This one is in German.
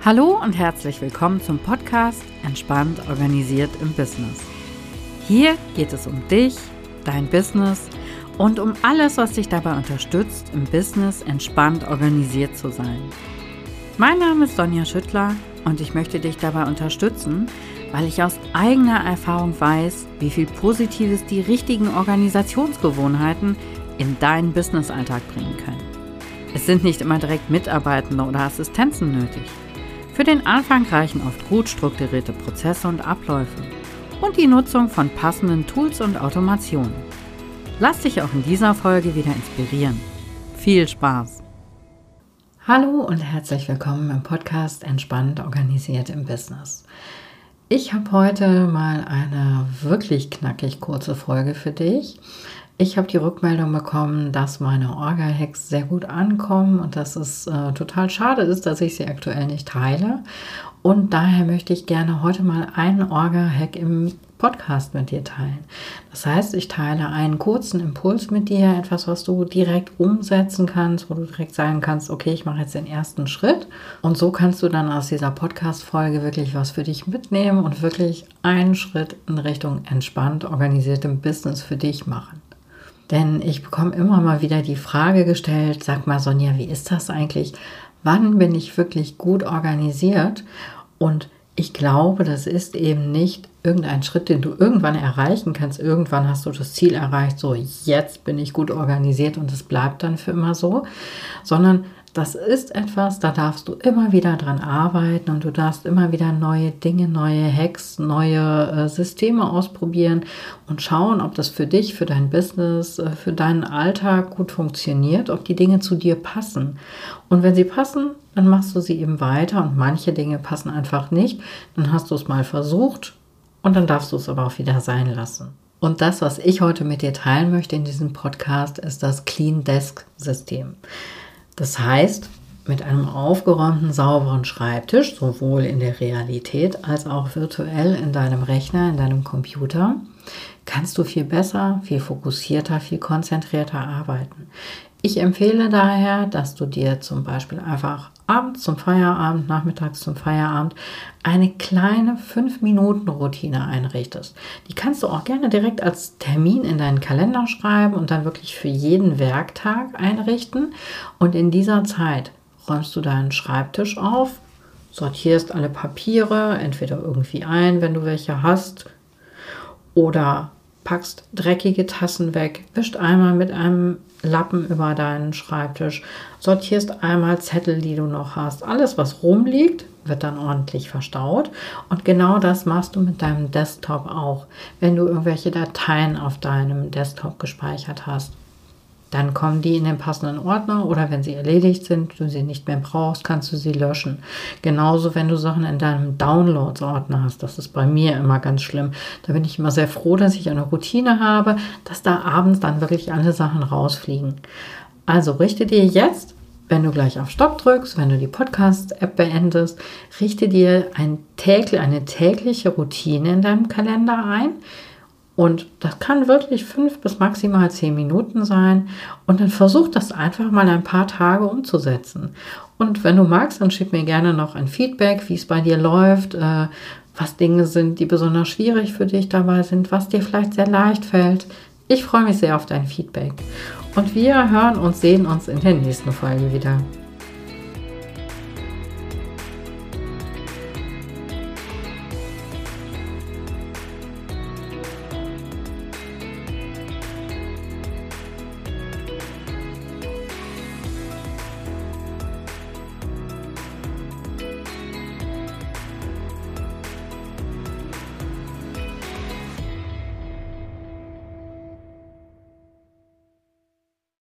Hallo und herzlich willkommen zum Podcast Entspannt organisiert im Business. Hier geht es um dich, dein Business und um alles, was dich dabei unterstützt, im Business entspannt organisiert zu sein. Mein Name ist Sonja Schüttler und ich möchte dich dabei unterstützen, weil ich aus eigener Erfahrung weiß, wie viel Positives die richtigen Organisationsgewohnheiten in deinen Businessalltag bringen können. Es sind nicht immer direkt Mitarbeitende oder Assistenzen nötig. Für den Anfang reichen oft gut strukturierte Prozesse und Abläufe und die Nutzung von passenden Tools und Automationen. Lass dich auch in dieser Folge wieder inspirieren. Viel Spaß! Hallo und herzlich willkommen im Podcast Entspannt organisiert im Business. Ich habe heute mal eine wirklich knackig kurze Folge für dich. Ich habe die Rückmeldung bekommen, dass meine Orga-Hacks sehr gut ankommen und dass es total schade ist, dass ich sie aktuell nicht teile. Und daher möchte ich gerne heute mal einen Orga-Hack im Podcast mit dir teilen. Das heißt, ich teile einen kurzen Impuls mit dir, etwas, was du direkt umsetzen kannst, wo du direkt sagen kannst, okay, ich mache jetzt den ersten Schritt. Und so kannst du dann aus dieser Podcast-Folge wirklich was für dich mitnehmen und wirklich einen Schritt in Richtung entspannt organisiertem Business für dich machen. Denn ich bekomme immer mal wieder die Frage gestellt, sag mal Sonja, wie ist das eigentlich? Wann bin ich wirklich gut organisiert? Und ich glaube, das ist eben nicht irgendein Schritt, den du irgendwann erreichen kannst. Irgendwann hast du das Ziel erreicht, so jetzt bin ich gut organisiert und es bleibt dann für immer so. Sondern das ist etwas, da darfst du immer wieder dran arbeiten und du darfst immer wieder neue Dinge, neue Hacks, neue Systeme ausprobieren und schauen, ob das für dich, für dein Business, für deinen Alltag gut funktioniert, ob die Dinge zu dir passen. Und wenn sie passen, dann machst du sie eben weiter und manche Dinge passen einfach nicht. Dann hast du es mal versucht und dann darfst du es aber auch wieder sein lassen. Und das, was ich heute mit dir teilen möchte in diesem Podcast, ist das Clean Desk System. Das heißt, mit einem aufgeräumten, sauberen Schreibtisch, sowohl in der Realität als auch virtuell in deinem Rechner, in deinem Computer, kannst du viel besser, viel fokussierter, viel konzentrierter arbeiten. Ich empfehle daher, dass du dir zum Beispiel einfach abends zum Feierabend, nachmittags zum Feierabend eine kleine 5-Minuten-Routine einrichtest. Die kannst du auch gerne direkt als Termin in deinen Kalender schreiben und dann wirklich für jeden Werktag einrichten. Und in dieser Zeit räumst du deinen Schreibtisch auf, sortierst alle Papiere, entweder irgendwie ein, wenn du welche hast, oder packst dreckige Tassen weg, wischt einmal mit einem Lappen über deinen Schreibtisch, sortierst einmal Zettel, die du noch hast. Alles, was rumliegt, wird dann ordentlich verstaut. Und genau das machst du mit deinem Desktop auch. Wenn du irgendwelche Dateien auf deinem Desktop gespeichert hast, dann kommen die in den passenden Ordner oder wenn sie erledigt sind, du sie nicht mehr brauchst, kannst du sie löschen. Genauso, wenn du Sachen in deinem Downloads-Ordner hast. Das ist bei mir immer ganz schlimm. Da bin ich immer sehr froh, dass ich eine Routine habe, dass da abends dann wirklich alle Sachen rausfliegen. Also richte dir jetzt, wenn du gleich auf Stopp drückst, wenn du die Podcast-App beendest, richte dir eine tägliche Routine in deinem Kalender ein. Und das kann wirklich 5 bis maximal 10 Minuten sein. Und dann versuch das einfach mal ein paar Tage umzusetzen. Und wenn du magst, dann schick mir gerne noch ein Feedback, wie es bei dir läuft, was Dinge sind, die besonders schwierig für dich dabei sind, was dir vielleicht sehr leicht fällt. Ich freue mich sehr auf dein Feedback. Und wir hören und sehen uns in der nächsten Folge wieder.